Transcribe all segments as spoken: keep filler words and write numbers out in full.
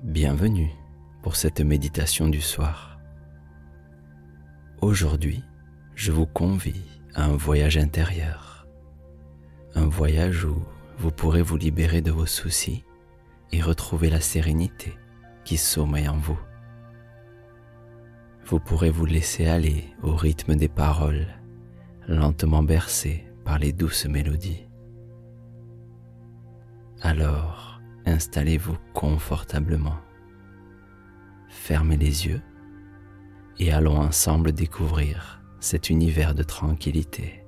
Bienvenue pour cette méditation du soir. Aujourd'hui, je vous convie à un voyage intérieur. Un voyage où vous pourrez vous libérer de vos soucis et retrouver la sérénité qui sommeille en vous. Vous pourrez vous laisser aller au rythme des paroles, lentement bercé par les douces mélodies. Alors, installez-vous confortablement, fermez les yeux et allons ensemble découvrir cet univers de tranquillité.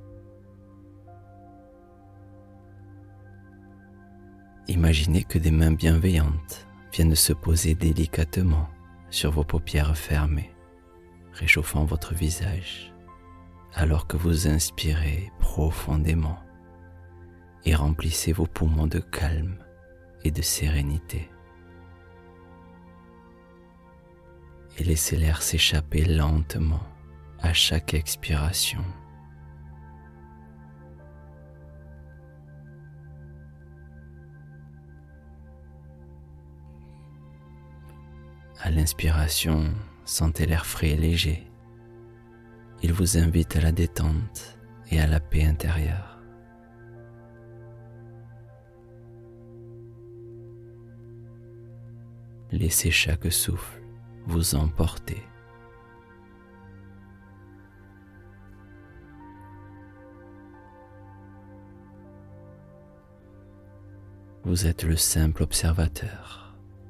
Imaginez que des mains bienveillantes viennent se poser délicatement sur vos paupières fermées, réchauffant votre visage, alors que vous inspirez profondément et remplissez vos poumons de calme et de sérénité. Et laissez l'air s'échapper lentement à chaque expiration. À l'inspiration, sentez l'air frais et léger. Il vous invite à la détente et à la paix intérieure. Laissez chaque souffle vous emporter. Vous êtes le simple observateur.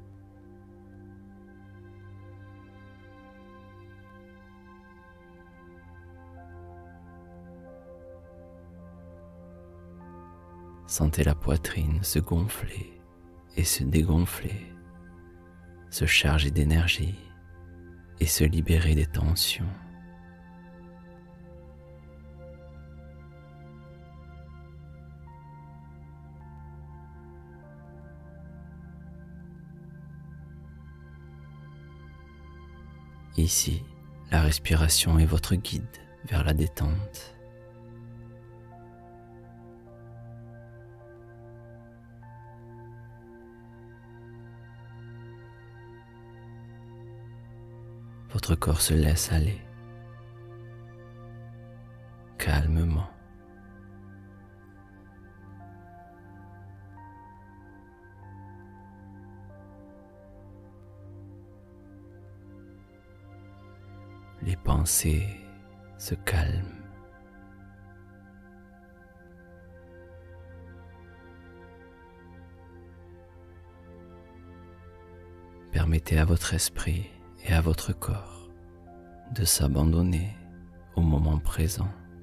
Sentez la poitrine se gonfler et se dégonfler, se charger d'énergie et se libérer des tensions. Ici, la respiration est votre guide vers la détente. Votre corps se laisse aller, calmement. Les pensées se calment. Permettez à votre esprit et à votre corps de s'abandonner au moment présent.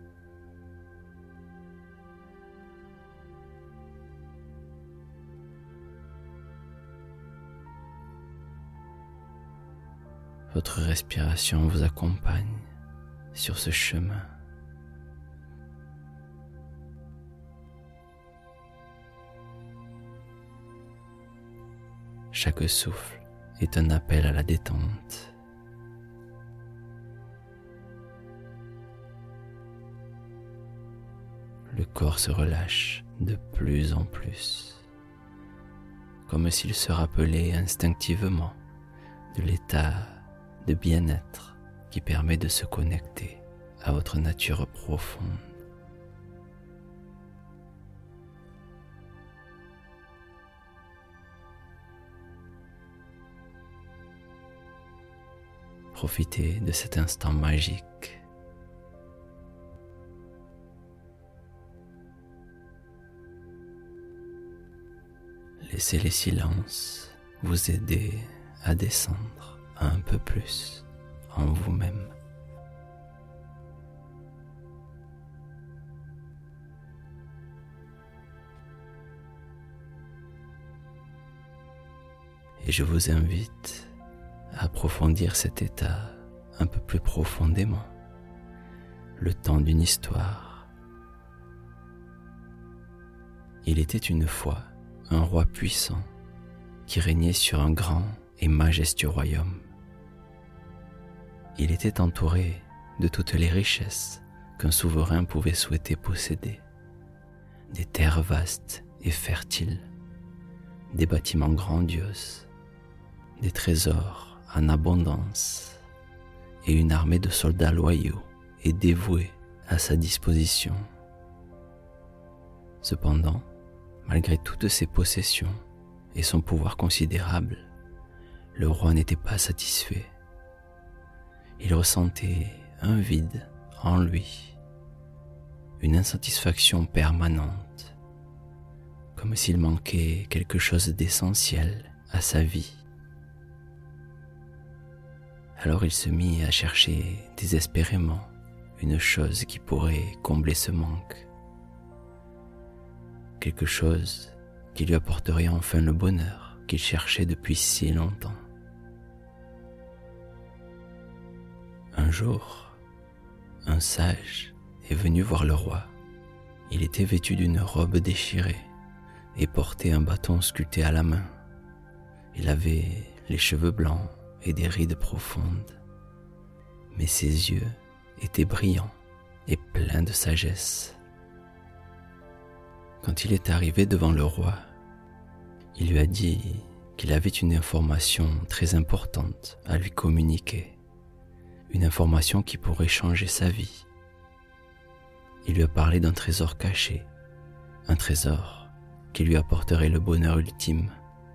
Votre respiration vous accompagne sur ce chemin. Chaque souffle est un appel à la détente. Le corps se relâche de plus en plus, comme s'il se rappelait instinctivement de l'état de bien-être qui permet de se connecter à votre nature profonde. Profitez de cet instant magique. Laissez les silences vous aider à descendre un peu plus en vous-même. Et je vous invite à approfondir cet état un peu plus profondément, le temps d'une histoire. Il était une fois un roi puissant qui régnait sur un grand et majestueux royaume. Il était entouré de toutes les richesses qu'un souverain pouvait souhaiter posséder, des terres vastes et fertiles, des bâtiments grandioses, des trésors en abondance et une armée de soldats loyaux et dévoués à sa disposition. Cependant, malgré toutes ses possessions et son pouvoir considérable, le roi n'était pas satisfait. Il ressentait un vide en lui, une insatisfaction permanente, comme s'il manquait quelque chose d'essentiel à sa vie. Alors il se mit à chercher désespérément une chose qui pourrait combler ce manque, quelque chose qui lui apporterait enfin le bonheur qu'il cherchait depuis si longtemps. Un jour, un sage est venu voir le roi. Il était vêtu d'une robe déchirée et portait un bâton sculpté à la main. Il avait les cheveux blancs et des rides profondes, mais ses yeux étaient brillants et pleins de sagesse. Quand il est arrivé devant le roi, il lui a dit qu'il avait une information très importante à lui communiquer, une information qui pourrait changer sa vie. Il lui a parlé d'un trésor caché, un trésor qui lui apporterait le bonheur ultime.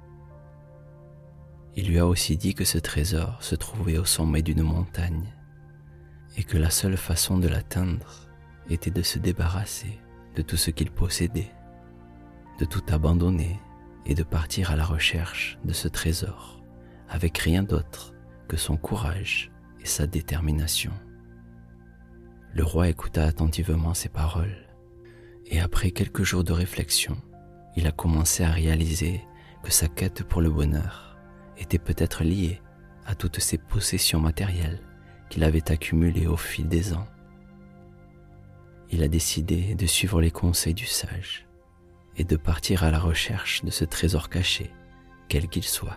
Il lui a aussi dit que ce trésor se trouvait au sommet d'une montagne et que la seule façon de l'atteindre était de se débarrasser de tout ce qu'il possédait, de tout abandonner et de partir à la recherche de ce trésor avec rien d'autre que son courage et sa détermination. Le roi écouta attentivement ces paroles et après quelques jours de réflexion, il a commencé à réaliser que sa quête pour le bonheur était peut-être liée à toutes ces possessions matérielles qu'il avait accumulées au fil des ans. Il a décidé de suivre les conseils du sage et de partir à la recherche de ce trésor caché, quel qu'il soit.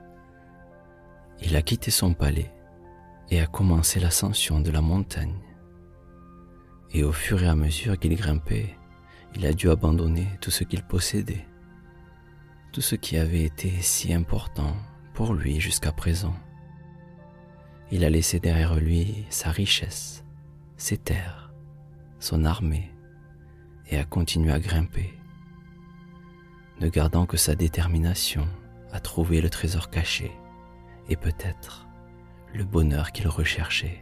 Il a quitté son palais et a commencé l'ascension de la montagne. Et au fur et à mesure qu'il grimpait, il a dû abandonner tout ce qu'il possédait, tout ce qui avait été si important pour lui jusqu'à présent. Il a laissé derrière lui sa richesse, ses terres, son armée, et a continué à grimper, ne gardant que sa détermination à trouver le trésor caché et peut-être le bonheur qu'il recherchait.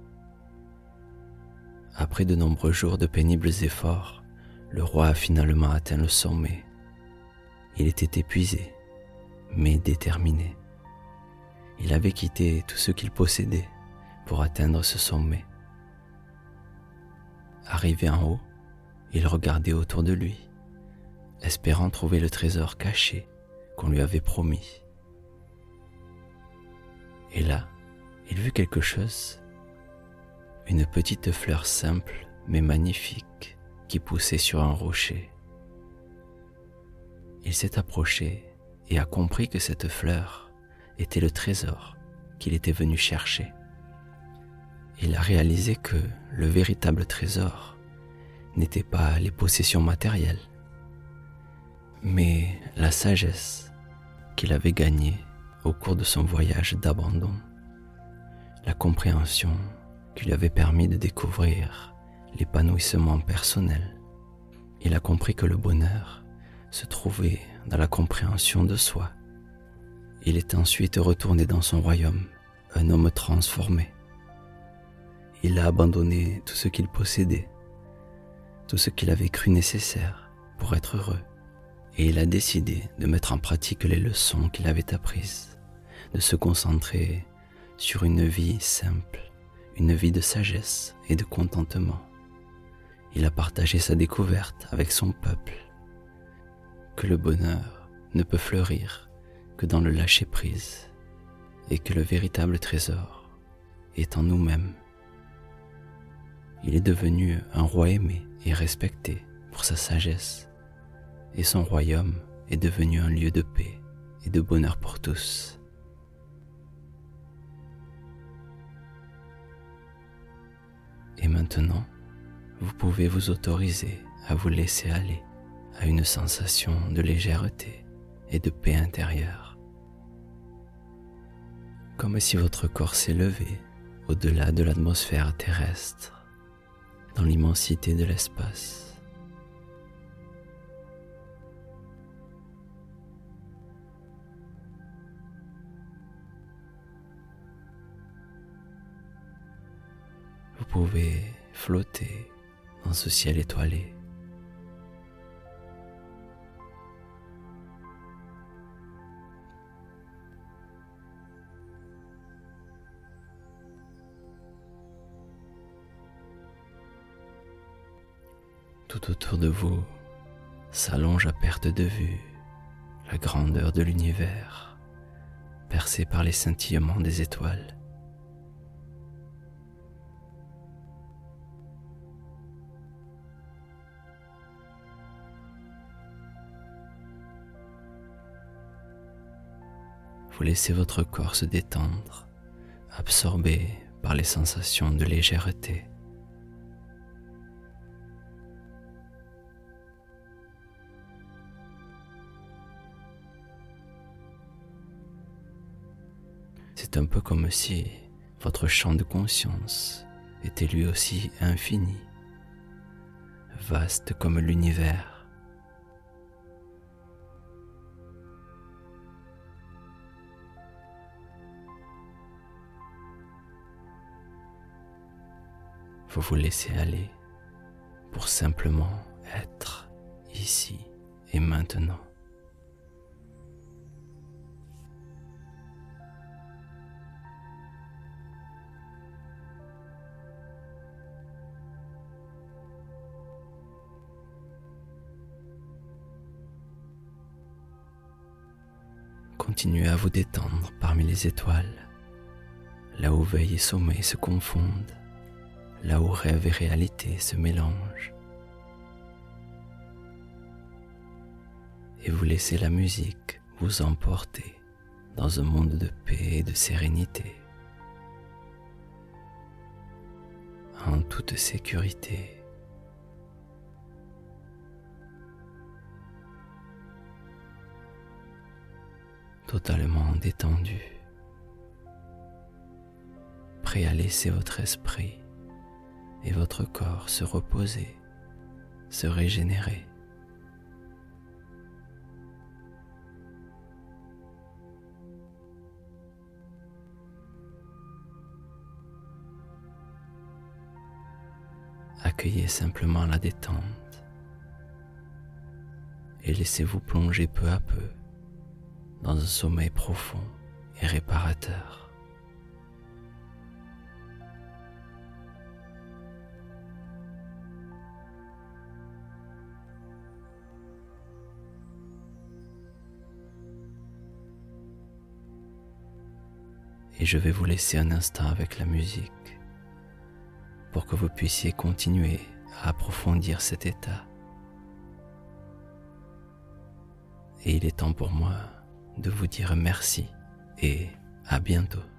Après de nombreux jours de pénibles efforts, le roi a finalement atteint le sommet. Il était épuisé, mais déterminé. Il avait quitté tout ce qu'il possédait pour atteindre ce sommet. Arrivé en haut, il regardait autour de lui, espérant trouver le trésor caché qu'on lui avait promis. Et là, il vit quelque chose, une petite fleur simple mais magnifique qui poussait sur un rocher. Il s'est approché et a compris que cette fleur était le trésor qu'il était venu chercher. Il a réalisé que le véritable trésor n'était pas les possessions matérielles, mais la sagesse qu'il avait gagnée au cours de son voyage d'abandon, la compréhension qui lui avait permis de découvrir l'épanouissement personnel. Il a compris que le bonheur se trouvait dans la compréhension de soi. Il est ensuite retourné dans son royaume, un homme transformé. Il a abandonné tout ce qu'il possédait, tout ce qu'il avait cru nécessaire pour être heureux, et il a décidé de mettre en pratique les leçons qu'il avait apprises, de se concentrer sur une vie simple, une vie de sagesse et de contentement. Il a partagé sa découverte avec son peuple, que le bonheur ne peut fleurir que dans le lâcher-prise et que le véritable trésor est en nous-mêmes. Il est devenu un roi aimé et respecté pour sa sagesse, et son royaume est devenu un lieu de paix et de bonheur pour tous. Et maintenant, vous pouvez vous autoriser à vous laisser aller à une sensation de légèreté et de paix intérieure. comme si votre corps s'élevait au-delà de l'atmosphère terrestre, dans l'immensité de l'espace. Vous pouvez flotter dans ce ciel étoilé. Tout autour de vous s'allonge à perte de vue la grandeur de l'univers, percée par les scintillements des étoiles. Vous laissez votre corps se détendre, absorbé par les sensations de légèreté. C'est un peu comme si votre champ de conscience était lui aussi infini, vaste comme l'univers. Vous vous laissez aller pour simplement être ici et maintenant. Continuez à vous détendre parmi les étoiles, là où veille et sommeil se confondent, là où rêve et réalité se mélangent. Et vous laissez la musique vous emporter dans un monde de paix et de sérénité, en toute sécurité. Totalement détendu, prêt à laisser votre esprit et votre corps se reposer, se régénérer. Accueillez simplement la détente et laissez-vous plonger peu à peu dans un sommeil profond et réparateur. Et je vais vous laisser un instant avec la musique pour que vous puissiez continuer à approfondir cet état. Et il est temps pour moi de vous dire merci et à bientôt.